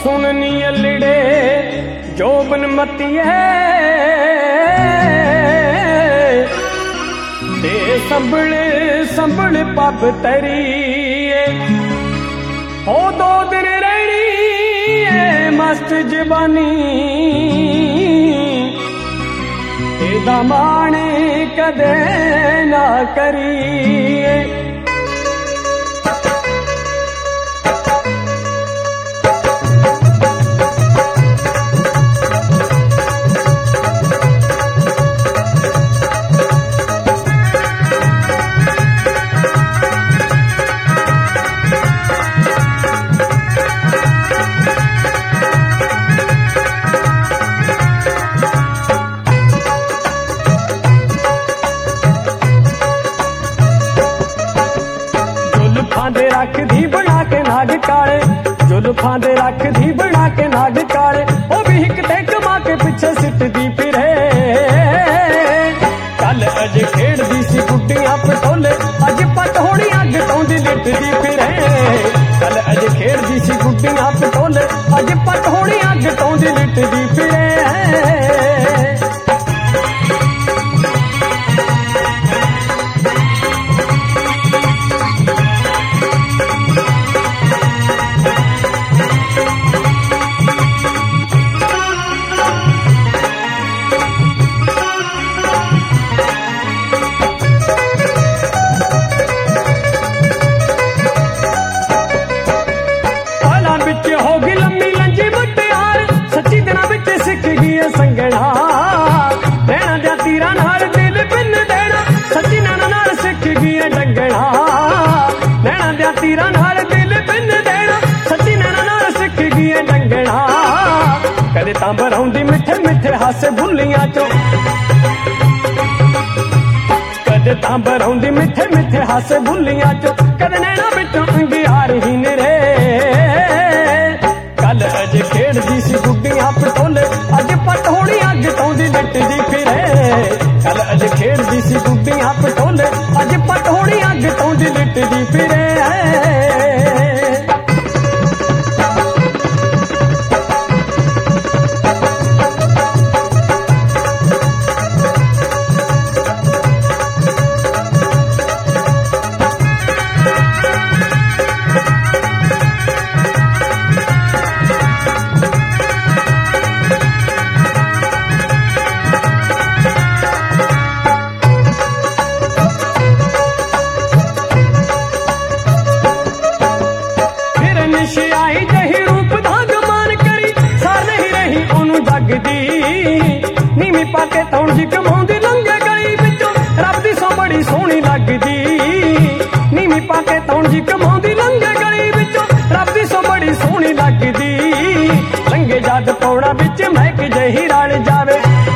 सुननी अलिड़े जोबन मतिए ते संभल पब तरी हो दो दिन रहनी मस्त जबानी एदा माने कदे ना करिए दे रख दी बना के नाग काले जुल्फां दे रख दी बना के नाग काले ओ भी हिक ते कमा के पिछे सिट दी फिरे कल अज खेड़ दी सी गुड्डियां पटोले अज पट होनी अग तों दी लिट दी फिरे कल अज खेड़ दी सी गुड्डियां पटोले अज पट होनी अग तों दी लिट दी फिरे संगना रहना जा तीरा नाल दिल पिन देना सच्ची नैना नाल सिख गई डंगना रहना जा तीरा नाल दिल पिन देना सच्ची नैना नाल सिख गई डंगना कदे तां बरौंदी मिठे मिठे हासे भुल्लियां चो कदे तां बरौंदी मिठे मिठे हासे भुल्लियां चो कदे नैना बिचों अंगियार ही निरे कल अज खेड़दी सी गुड्डियां पटोले अज पट होनी अग तों दी लिट दी फिरे कल अज खेड़दी सी गुड्डियां पटोले अज पट होनी अग तों दी लिट दी फिरे आई जही रूप धाग मान करी सार नहीं रही ओनू जगदी नीवी पाके तौण जी कमाउंदी लंघे गली विचों रब दी सो बड़ी सोहनी लगदी नीवी पाके तौण जी कमाउंदी लंघे गली विचों रब दी सो बड़ी सोहनी लगदी लंघे जद पौड़ा विच महक जही रल जावे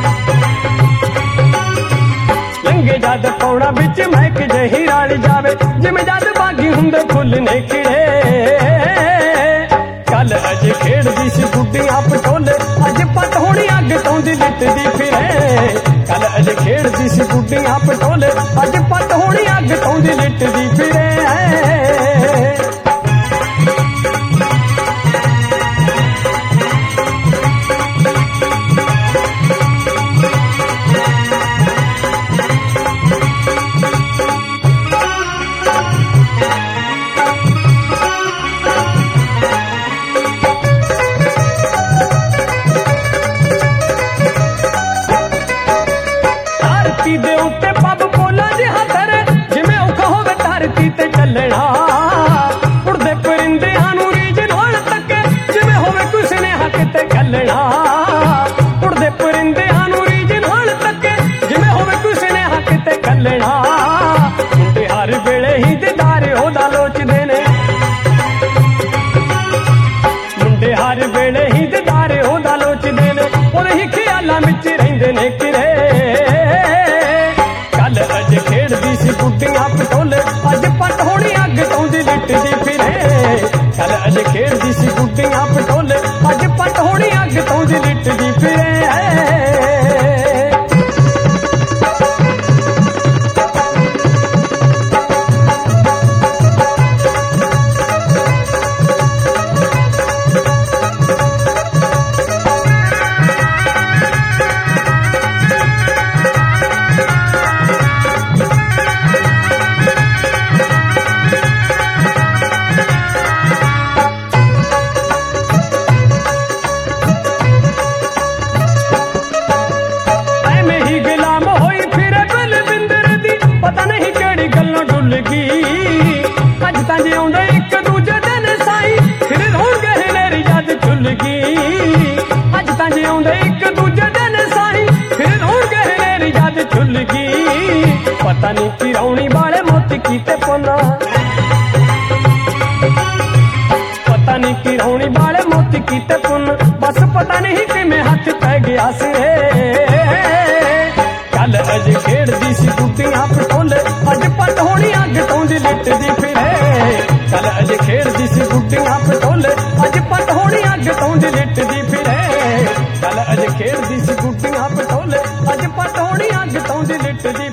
लंघे जद पौड़ा विच महक जही रल जावे जिवें जद बागी हुंदे फुੱਲ ने खिड़े कल अज खेड़दी सी गुड्डियां पटोले अज पट होनी अग तों दी लिट दी फिरे कल अज खेड़दी सी गुड्डियां पटोले अज पट होनी अग तों दी लिट दी फिरे दे उत्ते पब पोला जिहा करे जिवें औखा होवे धरती ते चलना उड़दे परिंदियां नूं रीझ नाल तके जिवें होवे कोई सुनेहा किते घल्लना उड़दे परिंदियां नूं रीझ नाल तके जिवें होवे कोई सुनेहा किते घल्लना मुंडे हर वेले ही दीदार ओदा लोचदे ने मुंडे हर वेले ही दीदार ओदा लोचदे ने ओदे ही ख्यालां विच रहिंदे ने किरे कल अज खेड़दी सी गुड्डियां पटोले अज पट होनी अग तों दी लिट दी फिरे कल अज खेड़दी सी गुड्डियां पटोले अज पट होनी अग तों दी लिट दी फिरे ਪਤਾ ਨਹੀਂ ਕੀ ਰੌਣੀ ਵਾਲੇ ਮੋਤੀ ਕੀਤੇ ਪੁੰਨ ਪਤਾ ਨਹੀਂ ਕੀ ਰੌਣੀ ਵਾਲੇ ਮੋਤੀ ਕੀਤੇ ਪੁੰਨ ਬਸ ਪਤਾ ਨਹੀਂ ਕਿਵੇਂ ਹੱਥ ਪੈ ਗਿਆ ਸਿਰੇ ਕੱਲ ਅਜ ਖੇਡਦੀ ਸੀ ਗੁੱਡੀਆਂ ਪਟੋਲੇ ਅੱਜ ਪੱਟ ਹੋਣੀ ਅੱਗ ਤੋਂ ਦੀ ਲਿਟਦੀ ਫਿਰੇ ਕੱਲ ਅਜ ਖੇਡਦੀ ਸੀ ਗੁੱਡੀਆਂ ਪਟੋਲੇ ਅੱਜ ਪੱਟ ਹੋਣੀ ਅੱਗ ਤੋਂ ਦੀ ਲਿਟਦੀ ਫਿਰੇ ਕੱਲ ਅਜ ਖੇਡਦੀ ਸੀ ਗੁੱਡੀਆਂ ਪਟੋਲੇ ਅੱਜ ਪੱਟ ਹੋਣੀ ਅੱਗ ਤੋਂ ਦੀ ਲਿਟਦੀ